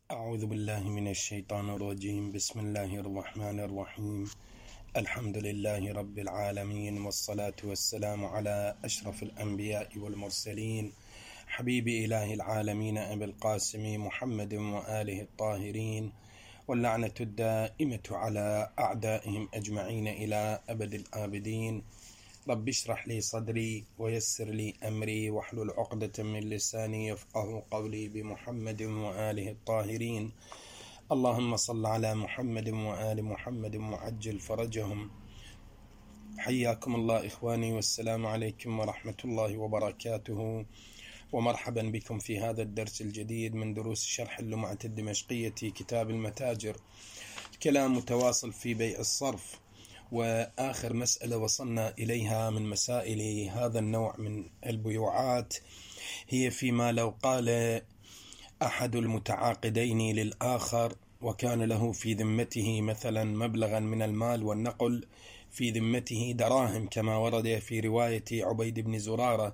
أعوذ بالله من الشيطان الرجيم. بسم الله الرحمن الرحيم. الحمد لله رب العالمين، والصلاة والسلام على أشرف الأنبياء والمرسلين، حبيب إله العالمين أبي القاسم محمد وآله الطاهرين، واللعنة الدائمة على أعدائهم أجمعين إلى أبد الآبدين. رب اشرح لي صدري ويسر لي أمري واحلل عقدة من لساني يفقه قولي، بمحمد وآله الطاهرين. اللهم صل على محمد وآل محمد وعجل فرجهم. حياكم الله إخواني، والسلام عليكم ورحمة الله وبركاته، ومرحبا بكم في هذا الدرس الجديد من دروس شرح اللمعة الدمشقية كتاب المتاجر. كلام متواصل في بيع الصرف، وآخر مسألة وصلنا إليها من مسائل هذا النوع من البيوعات هي فيما لو قال أحد المتعاقدين للآخر وكان له في ذمته مثلا مبلغا من المال، والنقل في ذمته دراهم، كما ورد في رواية عبيد بن زرارة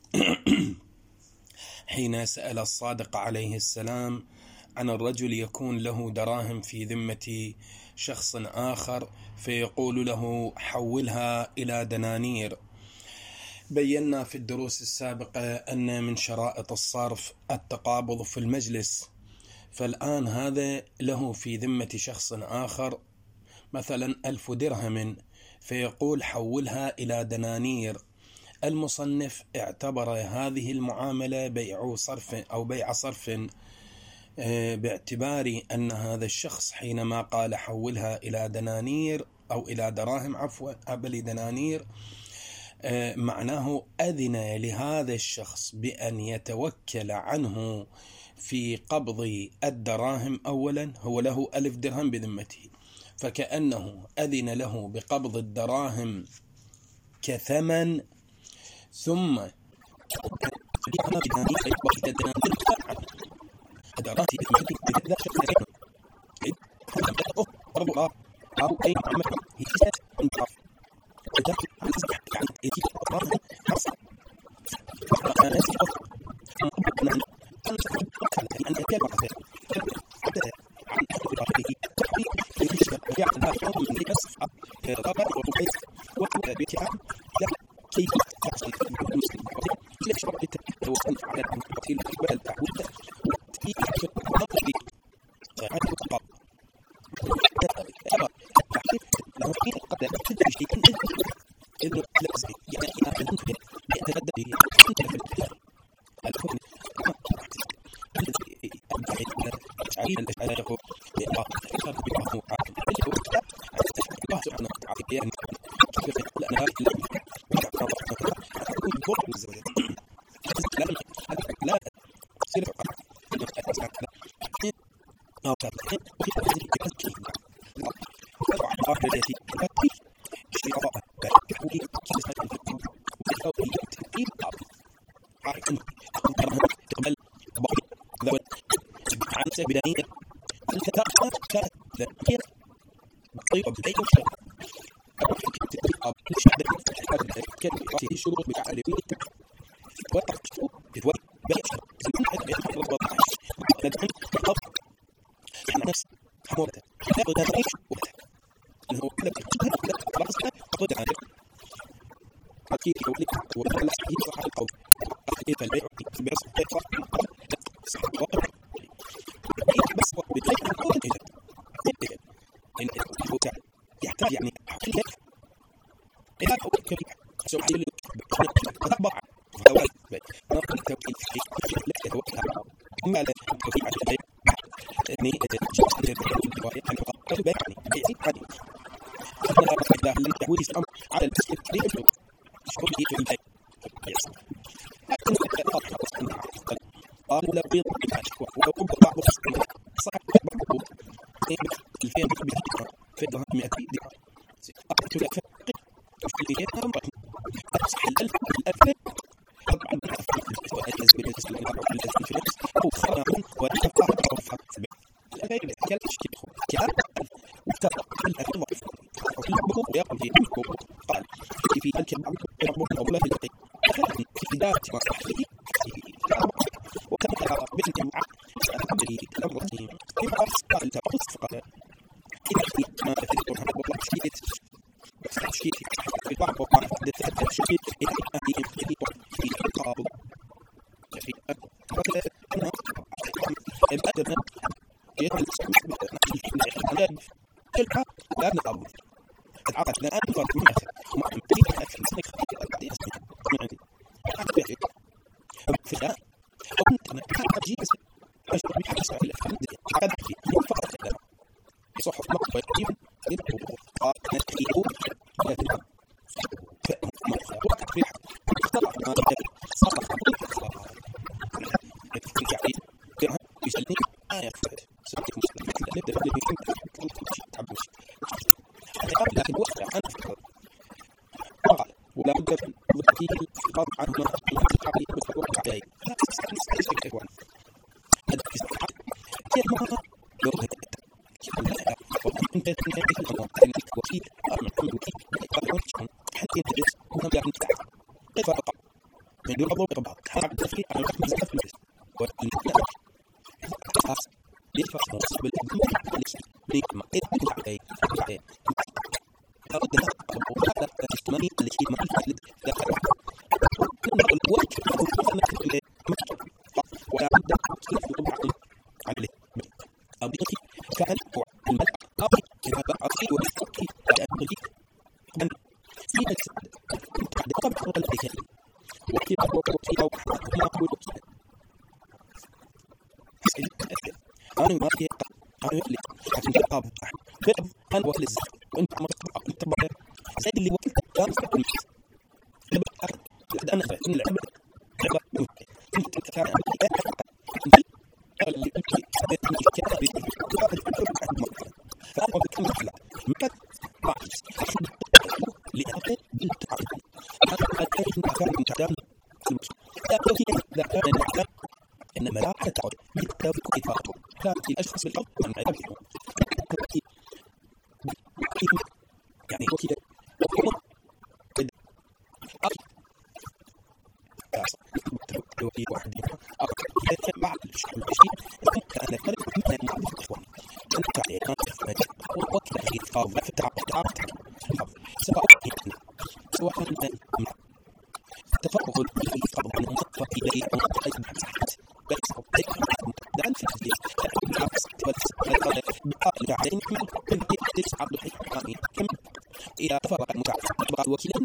حين سأل الصادق عليه السلام عن الرجل يكون له دراهم في ذمة شخص آخر فيقول له حولها إلى دنانير. بينا في الدروس السابقة أن من شرائط الصرف التقابض في المجلس، فالآن هذا له في ذمة شخص آخر مثلا 1000 درهم فيقول حولها إلى دنانير. المصنف اعتبر هذه المعاملة بيع صرف أو بيع صرف، باعتبار أن هذا الشخص حينما قال حولها إلى دنانير أو إلى دراهم قبل دنانير، معناه أذن لهذا الشخص بأن يتوكل عنه في قبض الدراهم. أولا هو له 1000 درهم بذمته، فكأنه أذن له بقبض الدراهم كثمن، ثم ولا بد من فيه الانقاذ عنهما أنا وكل الزحف وأنت عمرك أنت بعير زائد اللي وكلت كان في كل شيء لحد أنا إن العبء عبء أنت كان اللي أنت سبت من الكتاب فأنا بكمل على مكان بعض لأنك أنت تعرف هذا كان متعدم لا كان إن ملاك تعود بالكتاب كيفاته كانت الأشخاص بالأرض من عبادهم يعني وكذا وفي واحد بعد الشيء كان فرق من الاخوان كانت عليه كانت وقت الإتقان في التعاطي سواء كان تفرغ الإتقان عن مطفى إليه أو مطفى مساحات بس لأن في الحديث بقاء الجعلين من الحديث عبد الحي الحقاني كم إذا تفرغ المتعاطي وكلا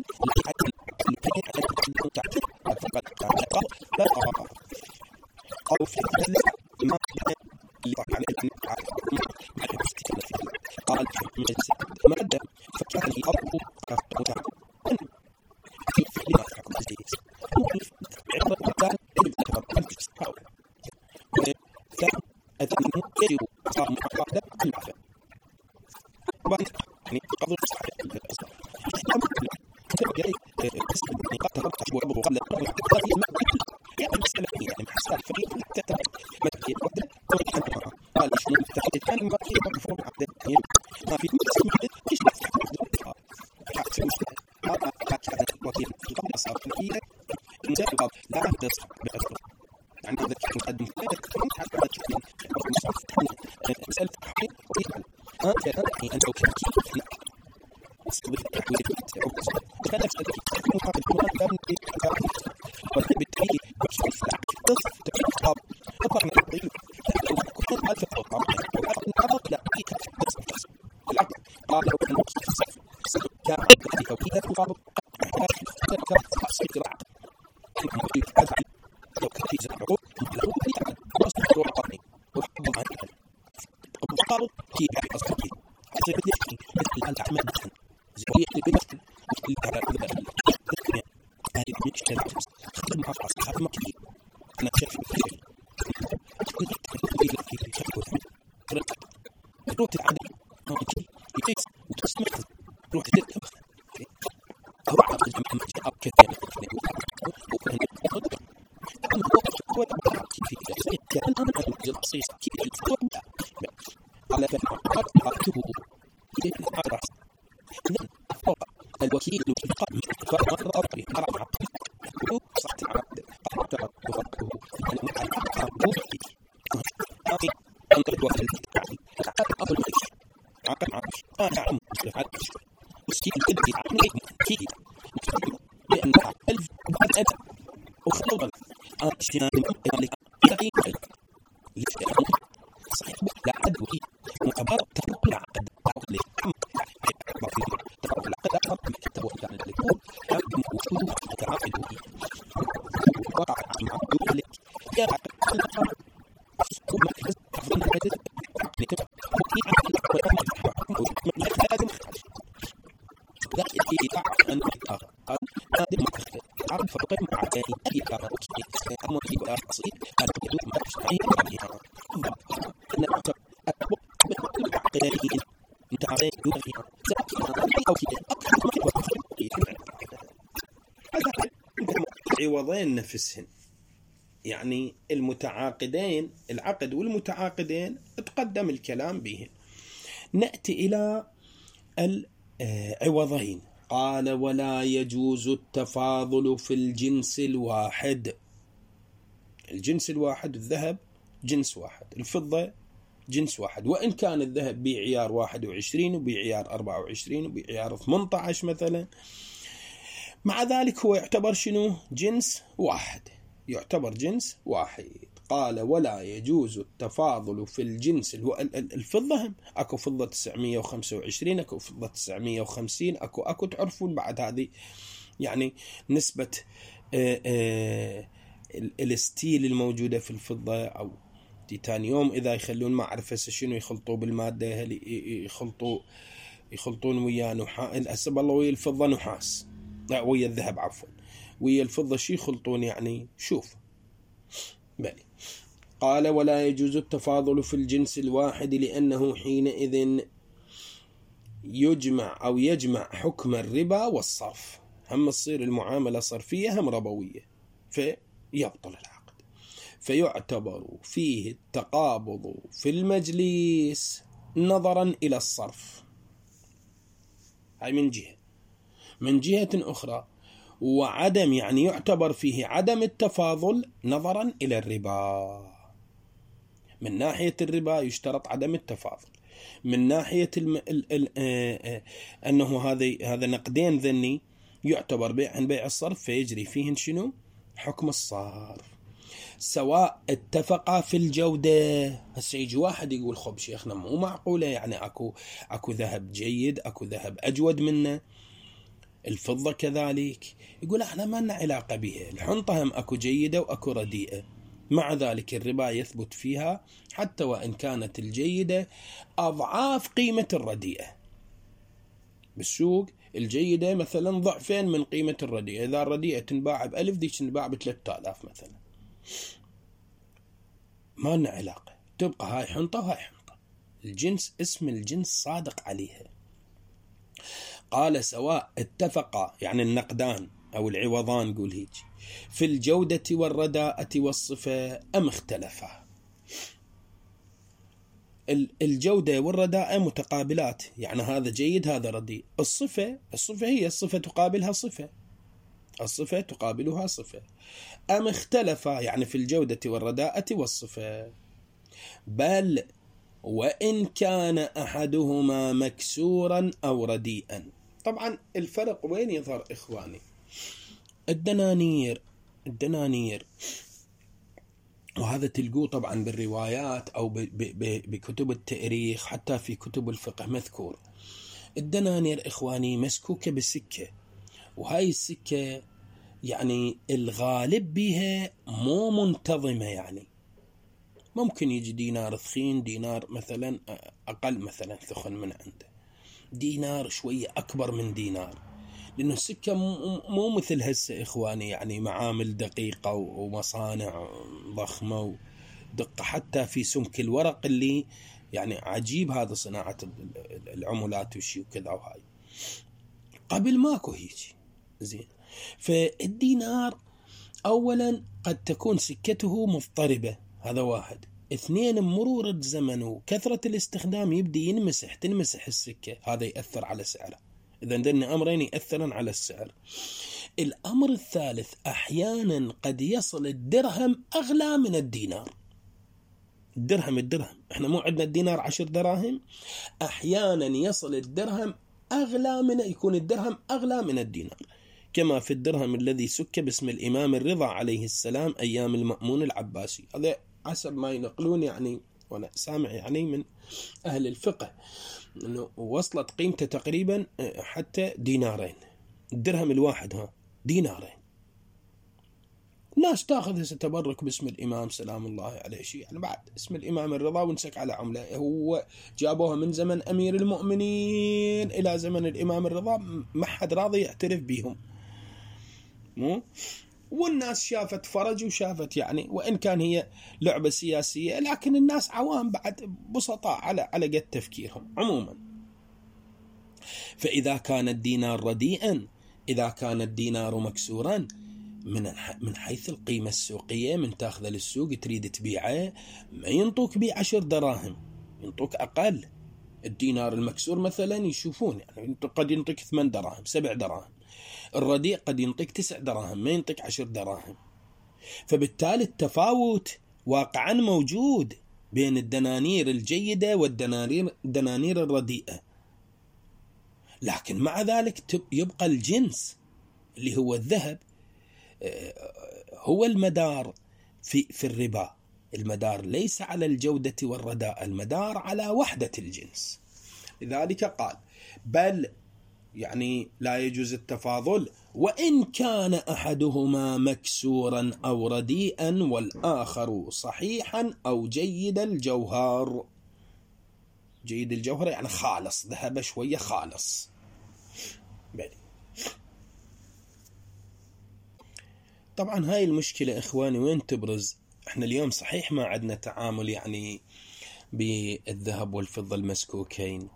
أو في ما اللي عليه قال ما أدى فكان الأرض متعاطي لما تحكم الجيش عبر كان كان أذنه يجب صار مقاعدة المعفى طبعا يعني قبل الصحة الوكيل عوضين نفسهن، يعني المتعاقدين، العقد والمتعاقدين تقدم الكلام بهن. نأتي إلى العوضين. قال ولا يجوز التفاضل في الجنس الواحد. الجنس الواحد، الذهب جنس واحد، الفضة جنس واحد، وإن كان الذهب بعيار 21 وبعيار 24 وبعيار 18 مثلا، مع ذلك هو يعتبر شنو؟ جنس واحد، يعتبر جنس واحد. قال ولا يجوز التفاضل في الجنس الفضة، اكو فضة 925، اكو فضة 950، اكو تعرفون بعد هذه يعني نسبة الستيل الموجودة في الفضة أو تيتانيوم، إذا يخلون ما أعرف شنو يخلطوا بالمادة، هل يخلطون ويا نحاس، الأسب الله ويا الفضة نحاس، لا ويا الذهب عفوا، ويا الفضة شي يخلطون يعني. شوف بلي. قال ولا يجوز التفاضل في الجنس الواحد لأنه حينئذ يجمع حكم الربا والصرف، هم تصير المعاملة صرفية هم ربوية، فيبطل العقد. فيعتبر فيه التقابض في المجلس نظرا إلى الصرف، هاي من جهة أخرى، وعدم يعني يعتبر فيه عدم التفاضل نظرا إلى الربا. من ناحية الربا يشترط عدم التفاضل، من ناحية أنه هذا نقدين ذني يعتبر بيع الصرف، فيجري فيهن شنو؟ حكم الصرف، سواء اتفقا في الجودة. هسه يجي واحد يقول خب شيخنا مو معقولة، يعني اكو ذهب جيد، اكو ذهب اجود منه، الفضة كذلك. يقول احنا ما لنا علاقة بها، الحنطة هم اكو جيدة واكو رديئة، مع ذلك الربا يثبت فيها حتى وان كانت الجيدة اضعاف قيمة الرديئة بالسوق. الجيدة مثلا ضعفين من قيمة الرديئة، إذا الرديئة تنباع ب1000 ديك تنباع ب3000 مثلا، ما لنا علاقة، تبقى هاي حنطة وهاي حنطة، الجنس اسم الجنس صادق عليها. قال سواء اتفقا يعني النقدان أو العوضان قول هيك في الجودة والرداءة والصفة أم اختلفا. الجودة والرداءة متقابلات، يعني هذا جيد هذا رديء. الصفة هي الصفة تقابلها صفة، الصفة تقابلها صفة. أم اختلفا يعني في الجودة والرداءة والصفة، بل وإن كان أحدهما مكسورا أو رديئا. طبعا الفرق وين يظهر إخواني؟ الدنانير وهذا تلقوه طبعا بالروايات أو بكتب التاريخ، حتى في كتب الفقه مذكور. الدنانير إخواني مسكوكة بالسكة، وهاي السكة يعني الغالب بها مو منتظمة، يعني ممكن يجي دينار ثخين، دينار مثلا أقل مثلا ثخن من عنده، دينار شوية أكبر من دينار، لأنه السكة مو مثل هسه إخواني، يعني معامل دقيقة ومصانع ضخمة ودقة حتى في سمك الورق اللي يعني عجيب، هذا صناعة العملات وشي وكذا. وهاي قبل ماكو هيك زين. فالدينار أولا قد تكون سكته مضطربة، هذا واحد. اثنين، مرور الزمن وكثرة الاستخدام يبدي تنمسح السكة، هذا يأثر على سعره. إذا عندنا أمرين يأثرن على السعر. الأمر الثالث، أحيانا قد يصل الدرهم أغلى من الدينار، الدرهم احنا مو عندنا الدينار 10 دراهم، احيانا يصل الدرهم يكون الدرهم اغلى من الدينار، كما في الدرهم الذي سك باسم الامام الرضا عليه السلام ايام المأمون العباسي. هذا حسب ما ينقلون يعني، وانا سامع يعني من اهل الفقه، انه وصلت قيمته تقريبا حتى دينارين، الدرهم الواحد دينارين. الناس تاخذ تبرك باسم الامام سلام الله عليه، شيء يعني بعد اسم الامام الرضا ونسك على عمله، هو جابوها من زمن امير المؤمنين الى زمن الامام الرضا، ما حد راضي يعترف بهم، مو؟ والناس شافت فرج وشافت يعني، وان كان هي لعبه سياسيه، لكن الناس عوام بعد بسطاء على قد تفكيرهم عموما. فاذا كان الدينار رديئا، اذا كان الدينار مكسورا من حيث القيمة السوقية، من تاخذه للسوق تريد تبيعه، ما ينطوك بيه 10 دراهم، ينطوك أقل. الدينار المكسور مثلا يشوفون يعني قد ينطيك 8 دراهم 7 دراهم، الرديء قد ينطيك 9 دراهم، ما ينطيك 10 دراهم. فبالتالي التفاوت واقعا موجود بين الدنانير الجيدة والدنانير الرديئة، لكن مع ذلك يبقى الجنس اللي هو الذهب هو المدار في الربا. المدار ليس على الجودة والرداء، المدار على وحدة الجنس. لذلك قال بل يعني لا يجوز التفاضل وإن كان أحدهما مكسورا أو رديئا والآخر صحيحا أو جيد الجوهر. جيد الجوهر يعني خالص، ذهب شوية خالص. طبعا هاي المشكلة إخواني وين تبرز؟ احنا اليوم صحيح ما عندنا تعامل يعني بالذهب والفضة المسكوكين،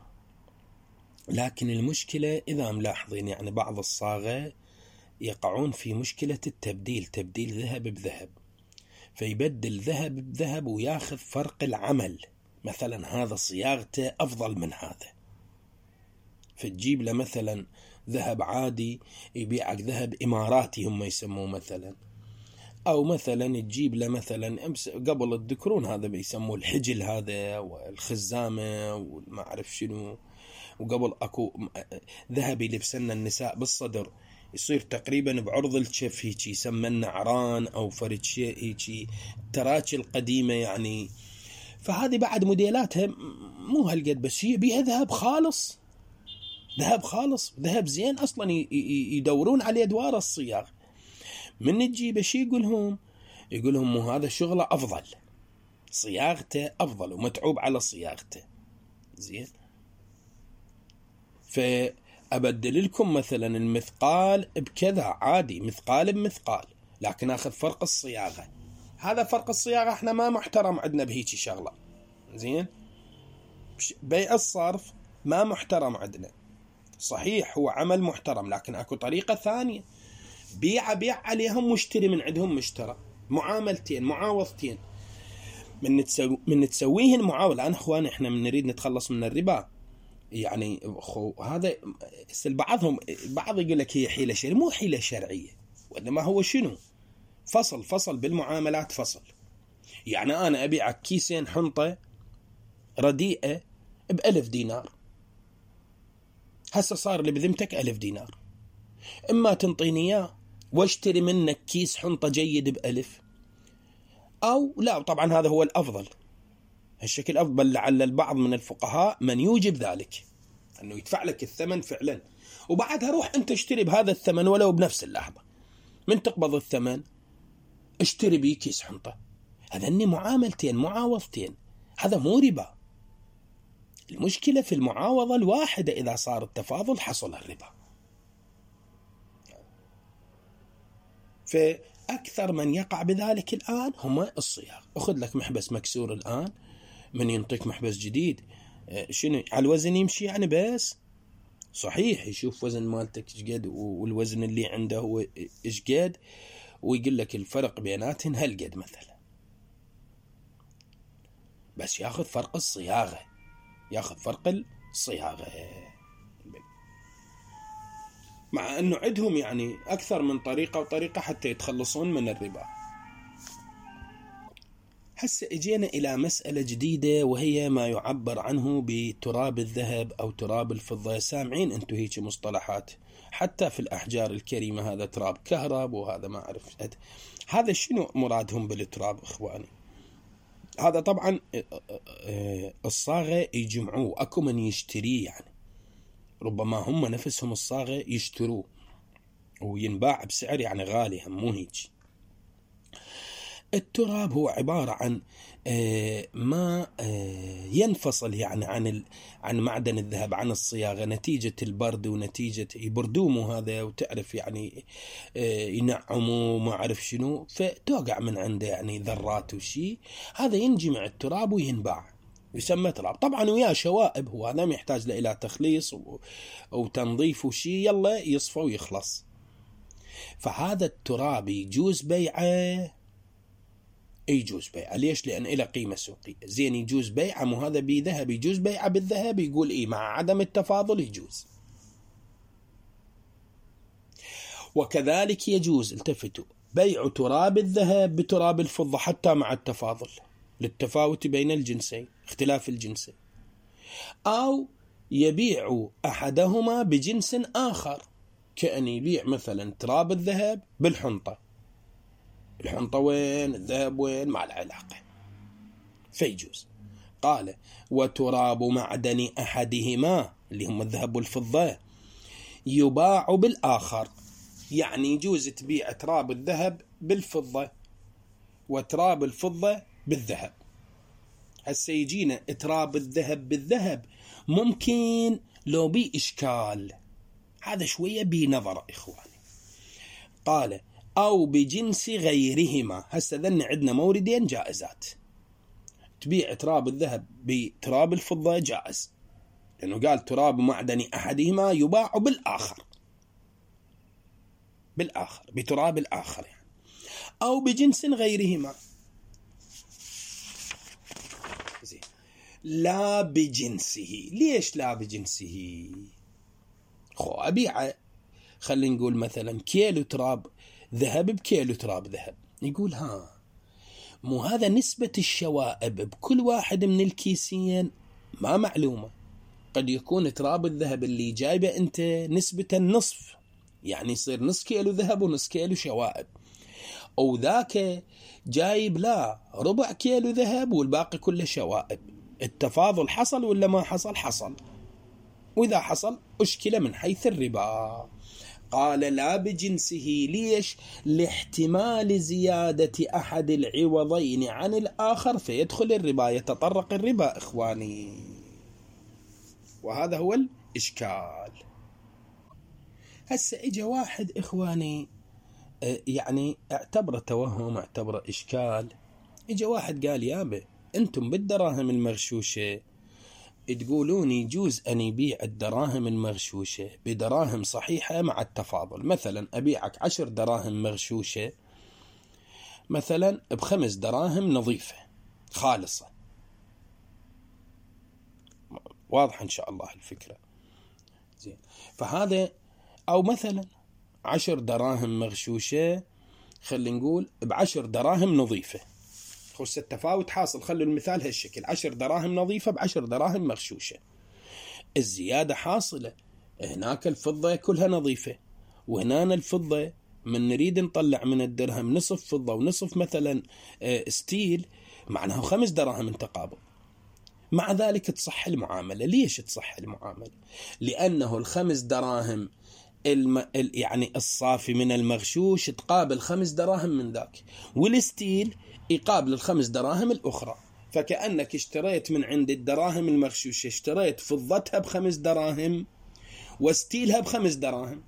لكن المشكلة إذا ملاحظين يعني بعض الصاغة يقعون في مشكلة التبديل، تبديل ذهب بذهب، فيبدل ذهب بذهب وياخذ فرق العمل، مثلا هذا صياغته أفضل من هذا، فتجيب له مثلا ذهب عادي يبيعك ذهب إماراتي هم يسموه مثلا، أو مثلا تجيب له مثلا قبل الذكرون هذا بيسموه الحجل هذا والخزامة وما أعرف شنو، وقبل أكو ذهب يلبسنا النساء بالصدر يصير تقريبا بعرض الكف هيك يسمى النعران أو فرد شيء هيك تراجي القديمة يعني. فهذه بعد موديلاتها مو هالقد، بس هي بيها ذهب خالص، ذهب خالص، ذهب زين أصلا يدورون عليه دوار الصياغ. من تجيب شيء يقولهم مو هذا شغله أفضل، صياغته أفضل ومتعوب على صياغته زين. فأبدل لكم مثلا المثقال بكذا عادي، مثقال بمثقال، لكن أخذ فرق الصياغة. هذا فرق الصياغة احنا ما محترم عندنا بهيجي شغلة زين. بيع الصرف ما محترم عندنا، صحيح هو عمل محترم، لكن اكو طريقة ثانية، بيع عليهم مشتري من عندهم مشترى، معاملتين معاوضتين. من تسويهن معاولة. أنا أخواني إحنا من نريد نتخلص من الربا يعني هذا بعض يقول لك هي حيلة شرعية، مو حيلة شرعية، وإنما هو شنو؟ فصل بالمعاملات، فصل. يعني أنا أبيعك كيسين حنطة رديئة ب1000 دينار، هسه صار اللي بذمتك 1000 دينار، إما تنطيني إياه واشتري منك كيس حنطة جيد ب1000، أو لا. طبعا هذا هو الأفضل، هالشكل أفضل. لعل البعض من الفقهاء من يوجب ذلك، أنه يدفع لك الثمن فعلا، وبعدها روح أنت اشتري بهذا الثمن ولو بنفس اللحظة، من تقبض الثمن اشتري بيه كيس حنطة. هذني معاملتين معاوضتين، هذا مو ربا. المشكلة في المعاوضة الواحدة، إذا صار التفاضل حصل الربا. فأكثر من يقع بذلك الآن هم الصياغ. أخذ لك محبس مكسور الآن، من ينطيك محبس جديد شنو على الوزن يمشي يعني، بس صحيح يشوف وزن مالتك إشقد والوزن اللي عنده هو إشقد، ويقول لك الفرق بيناتهن هالقد مثلا، بس ياخذ فرق الصياغة، مع أنه عندهم يعني أكثر من طريقة وطريقة حتى يتخلصون من الربا. هسه اجينا إلى مسألة جديدة، وهي ما يعبر عنه بتراب الذهب أو تراب الفضة. سامعين أنتم هيك مصطلحات حتى في الأحجار الكريمة، هذا تراب كهرب وهذا ما أعرف. هذا شنو مرادهم بالتراب إخواني؟ هذا طبعا الصاغة يجمعوه، أكو من يشتريه، يعني ربما هم نفسهم الصاغة يشتروه وينباع بسعر يعني غالي، هم مو هيك. التراب هو عبارة عن ما ينفصل يعني عن معدن الذهب، عن الصياغة، نتيجة البرد ونتيجة يبردومه هذا، وتعرف يعني ينعموا ما أعرف شنو، فتوقع من عنده يعني ذرات وشي، هذا ينجمع التراب وينباع، يسمى تراب. طبعا وياه شوائب، هو هذا ما يحتاج إلى تخليص وتنظيف وشي، يلا يصفى ويخلص. فهذا التراب يجوز بيعه، يجوز بيعه. ليش؟ لأن إلى قيمة سوقية. زين يجوز بيعه، مو هذا بذهب يجوز بيعه بالذهب؟ يقول إيه، مع عدم التفاضل يجوز. وكذلك يجوز، التفتوا، بيع تراب الذهب بتراب الفضة حتى مع التفاضل، للتفاوت بين الجنسين، اختلاف الجنسين. أو يبيع أحدهما بجنس آخر، كأن يبيع مثلا تراب الذهب بالحنطة. الحنطة وين؟ الذهب وين؟ ما له علاقة، فيجوز. قال وتراب معدن أحدهما اللي هم الذهب والفضة يباع بالآخر، يعني يجوز تبيع تراب الذهب بالفضة وتراب الفضة بالذهب. هسه يجينا تراب الذهب بالذهب ممكن لو بي إشكال، هذا شوية بنظر إخواني. قال أو بجنس غيرهما. هسه ذن عندنا موردين جائزات، تبيع تراب الذهب بتراب الفضة جائز، لأنه قال تراب معدن أحدهما يباع بالآخر بتراب الآخر يعني. أو بجنس غيرهما، لا بجنسه. ليش لا بجنسه؟ أبيعه، خلينا نقول مثلا كيلو تراب ذهب بكيلو تراب ذهب، يقول مو هذا نسبة الشوائب بكل واحد من الكيسين ما معلومة. قد يكون تراب الذهب اللي جايبه أنت نسبة نصف، يعني يصير نص كيلو ذهب ونص كيلو شوائب، أو ذاك جايب لا ربع كيلو ذهب والباقي كله شوائب. التفاضل حصل ولا ما حصل؟ حصل. وإذا حصل أشكل من حيث الربا. قال لا بجنسه. ليش؟ لاحتمال زيادة أحد العوضين عن الآخر فيدخل الربا، يتطرق الربا إخواني، وهذا هو الإشكال. هسه إجا واحد إخواني يعني اعتبره توهم، اعتبره إشكال. إجا واحد قال يابا أنتم بالدراهم المغشوشة تقولون يجوز أن يبيع الدراهم المغشوشة بدراهم صحيحة مع التفاضل. مثلا أبيعك 10 دراهم مغشوشة مثلا ب5 دراهم نظيفة خالصة. واضح إن شاء الله الفكرة؟ زين. فهذا أو مثلا 10 دراهم مغشوشة خلينا نقول ب10 دراهم نظيفة. خص التفاوت حاصل، خلوا المثال هالشكل، 10 دراهم نظيفة ب10 دراهم مغشوشة. الزيادة حاصلة، هناك الفضة كلها نظيفة، وهنا الفضة من نريد نطلع من الدرهم نصف فضة ونصف مثلا ستيل، معناه 5 دراهم انتقابل. مع ذلك تصح المعاملة. ليش تصح المعاملة؟ لأنه ال5 دراهم يعني الصافي من المغشوش تقابل 5 دراهم من ذاك، والستيل يقابل ال5 دراهم الأخرى. فكأنك اشتريت من عند الدراهم المغشوشة، اشتريت فضتها ب5 دراهم وستيلها ب5 دراهم.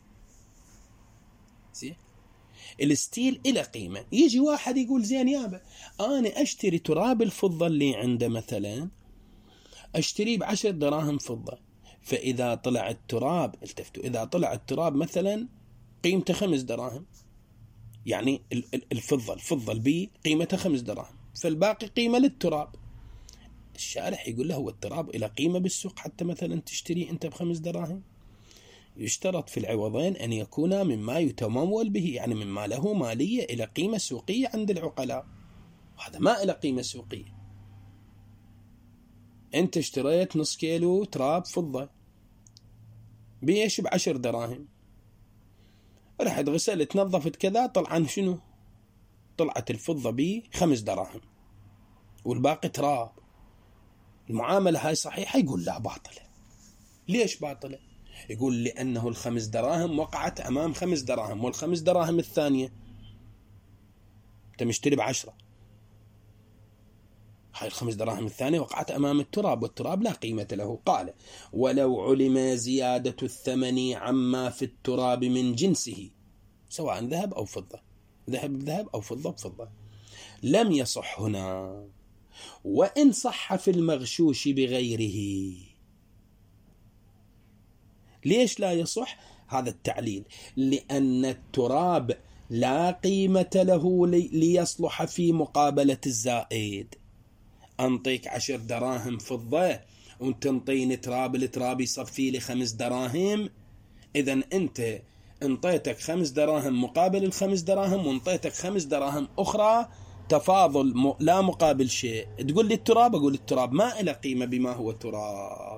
زين. الستيل إلى قيمة. يجي واحد يقول زين يابا أنا أشتري تراب الفضة اللي عنده مثلا أشتري ب10 دراهم فضة، فإذا طلع التراب، التفتوا، إذا طلع التراب مثلا قيمته 5 دراهم، يعني الفضة البي قيمتها 5 دراهم، فالباقي قيمة للتراب. الشارح يقول له هو التراب إلى قيمة بالسوق حتى مثلا تشتري أنت ب5 دراهم؟ يشترط في العوضين أن يكونا مما يتمول به، يعني مما له مالية إلى قيمة سوقية عند العقلاء. وهذا ما له قيمة سوقية. أنت اشتريت نص كيلو تراب فضة بإيش؟ ب10 دراهم. رحت غسلت نظفت كذا، طلعا شنو؟ طلعت الفضة ب5 دراهم والباقي تراب. المعاملة هاي صحيحة؟ يقول لا، باطلة. ليش باطلة؟ يقول لأنه ال5 دراهم وقعت أمام 5 دراهم، وال5 دراهم الثانية أنت مشتري ب10، هاي ال5 دراهم الثانية وقعت أمام التراب، والتراب لا قيمة له. قال: ولو علم زيادة الثمن عما في التراب من جنسه، سواء ذهب أو فضة، ذهب بذهب أو فضة بفضة، لم يصح هنا، وإن صح في المغشوش بغيره. ليش لا يصح؟ هذا التعليل: لأن التراب لا قيمة له ليصلح في مقابلة الزائد. أنطيك 10 دراهم فضة وانت انطيني تراب، التراب يصفي لي 5 دراهم، إذن أنت انطيتك 5 دراهم مقابل ال5 دراهم، وانطيتك 5 دراهم أخرى تفاضل لا مقابل شيء. تقول لي التراب، أقول التراب ما له قيمة بما هو تراب.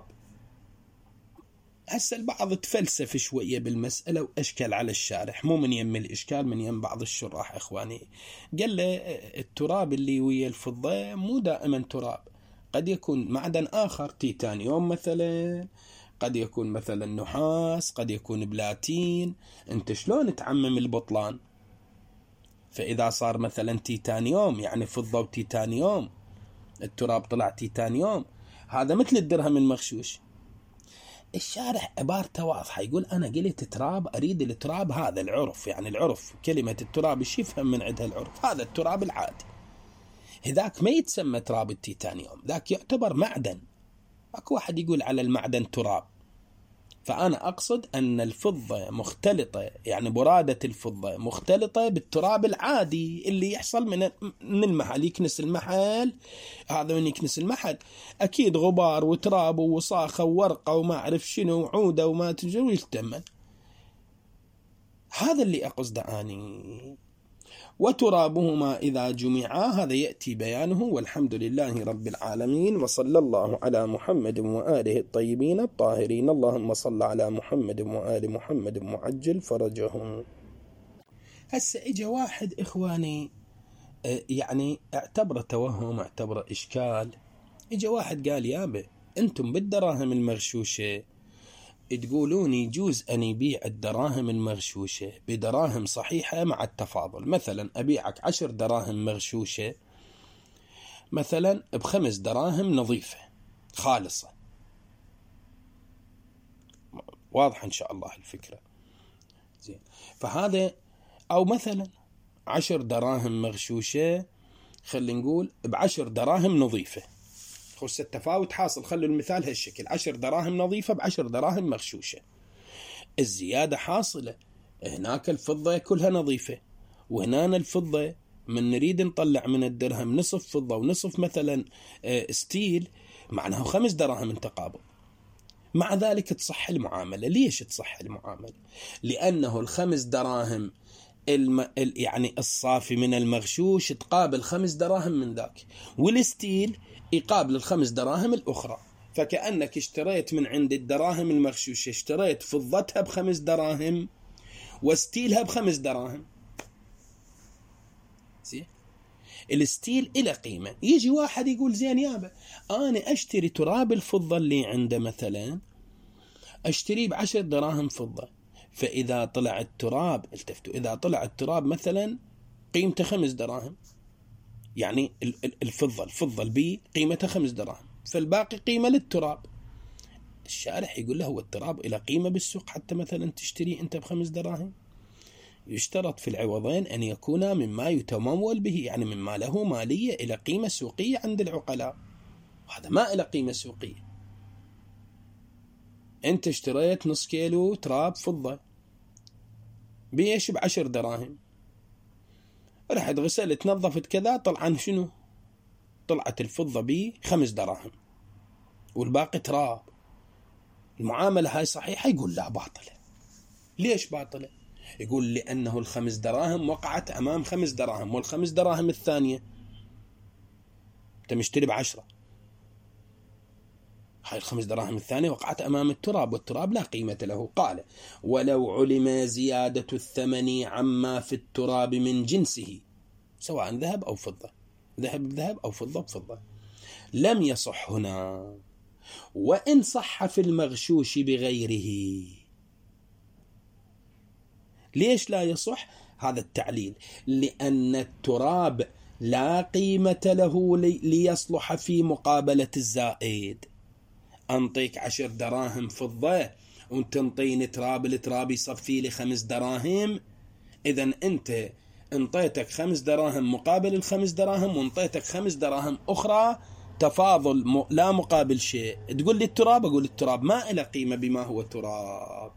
هسه البعض تفلسف شوية بالمسألة وأشكل على الشارح، مو من يم الإشكال، من يم بعض الشراح إخواني. قال له التراب اللي ويا الفضة مو دائما تراب، قد يكون معدن آخر، تيتانيوم مثلا، قد يكون مثلا نحاس، قد يكون بلاتين. انت شلون تعمم البطلان؟ فإذا صار مثلا تيتانيوم يعني فضة وتيتانيوم، التراب طلع تيتانيوم، هذا مثل الدرهم المغشوش. الشارح عبارته واضحة، يقول أنا قلت تراب، أريد التراب هذا العرف، يعني العرف كلمة التراب ايش يفهم من عندها العرف؟ هذا التراب العادي، هذاك ما يتسمى تراب التيتانيوم، ذاك يعتبر معدن. اكو واحد يقول على المعدن تراب، فأنا أقصد أن الفضة مختلطة، يعني برادة الفضة مختلطة بالتراب العادي اللي يحصل من المحل، يكنس المحل. هذا من يكنس المحل أكيد غبار وتراب ووصاخة وورقة وما أعرف شنو وعودة وما تجر ويلتمن. هذا اللي أقصده أني. وترابهما إذا جمعا، هذا يأتي بيانه. والحمد لله رب العالمين، وصلى الله على محمد وآله الطيبين الطاهرين. اللهم صل على محمد وآل محمد معجل فرجهم. هسه إجا واحد إخواني يعني اعتبر توهم، اعتبر إشكال. إجا واحد قال: يابا أنتم بالدراهم المغشوشة تقولون يجوز أن يبيع الدراهم المغشوشة بدراهم صحيحة مع التفاضل. مثلا أبيعك 10 دراهم مغشوشة مثلا ب5 دراهم نظيفة خالصة. واضح إن شاء الله الفكرة زين. فهذا، أو مثلا 10 دراهم مغشوشة خلينا نقول ب10 دراهم نظيفة. خص التفاوت حاصل، خلوا المثال هالشكل: 10 دراهم نظيفة ب10 دراهم مغشوشة. الزيادة حاصلة، هناك الفضة كلها نظيفة، وهنا الفضة من نريد نطلع من الدرهم نصف فضة ونصف مثلا ستيل، معناه 5 دراهم تقابل. مع ذلك تصح المعاملة. ليش تصح المعاملة؟ لأنه ال5 دراهم يعني الصافي من المغشوش تقابل 5 دراهم من ذاك، والستيل يقابل ال5 دراهم الأخرى. فكأنك اشتريت من عند الدراهم المغشوشة، اشتريت فضتها ب5 دراهم وستيلها ب5 دراهم. زين، الستيل إلى قيمة. يجي واحد يقول: زين يابا أنا أشتري تراب الفضة اللي عنده مثلا، أشتري ب10 دراهم فضة، فإذا طلع التراب، التفتوا، إذا طلع التراب مثلا قيمته 5 دراهم، يعني الفضة البي قيمتها 5 دراهم، فالباقي قيمة للتراب. الشارح يقول له: هو التراب إلى قيمة بالسوق حتى مثلا تشتري أنت ب5 دراهم؟ يشترط في العوضين أن يكونا مما يتمول به، يعني مما له مالية إلى قيمة سوقية عند العقلاء، وهذا ما إلى قيمة سوقية. أنت اشتريت نص كيلو تراب فضة بيش ب10 دراهم، رحت غسلت نظفت كذا، طلعا شنو؟ طلعت الفضة ب5 دراهم والباقي تراب. المعاملة هاي صحيحة؟ يقول لا، باطلة. ليش باطلة؟ يقول لأنه ال5 دراهم وقعت أمام 5 دراهم، وال5 دراهم الثانية أنت مشتري ب10، هاي 5 دراهم الثانية وقعت أمام التراب، والتراب لا قيمة له. قال: ولو علم زيادة الثمن عما في التراب من جنسه، سواء ذهب أو فضة، ذهب بذهب أو فضة بفضة، لم يصح هنا، وإن صح في المغشوش بغيره. ليش لا يصح؟ هذا التعليل: لأن التراب لا قيمة له ليصلح في مقابلة الزائد. أنطيك 10 دراهم فضة وتنطيني تراب، التراب يصفي لي 5 دراهم، إذن أنت انطيتك 5 دراهم مقابل ال5 دراهم، وانطيتك 5 دراهم أخرى تفاضل لا مقابل شيء. تقول لي التراب، أقول التراب ما إله قيمة بما هو تراب.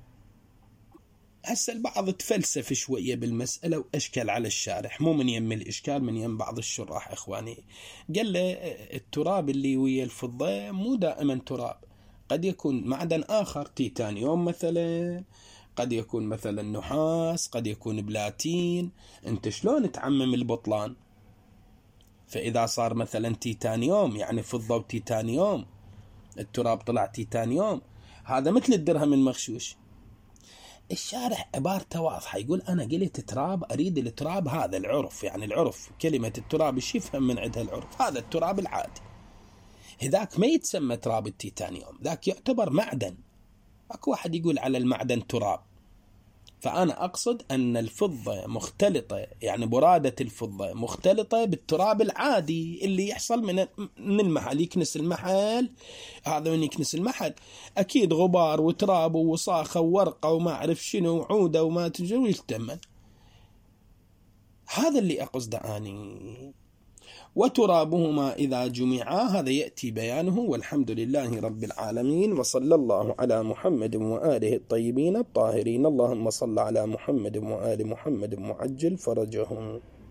هسه البعض تفلسف شوية بالمسألة وأشكل على الشارح، مو من يم الإشكال، من يم بعض الشراح إخواني. قال له التراب اللي ويا الفضة مو دائما تراب، قد يكون معدن آخر، تيتانيوم مثلا، قد يكون مثلا نحاس، قد يكون بلاتين. انت شلون تعمم البطلان؟ فإذا صار مثلا تيتانيوم يعني فضة وتيتانيوم، التراب طلع تيتانيوم، هذا مثل الدرهم المغشوش. الشارح عبارته واضحة، يقول أنا قلت تراب، أريد التراب هذا العرف، يعني العرف كلمة التراب ايش يفهم من عندها العرف؟ هذا التراب العادي، هذاك ما يتسمى تراب التيتانيوم، ذاك يعتبر معدن. اكو واحد يقول على المعدن تراب، فأنا أقصد أن الفضة مختلطة، يعني برادة الفضة مختلطة بالتراب العادي اللي يحصل من المحل، يكنس المحل، هذا من يكنس المحل أكيد غبار وتراب ووصاخة وورقة وما أعرف شنو وعودة وما تجي ويلتمن. هذا اللي أقصد أني. وترابهما إذا جمعا، هذا يأتي بيانه. والحمد لله رب العالمين، وصلى الله على محمد وآله الطيبين الطاهرين. اللهم صل على محمد وآل محمد معجل فرجهم.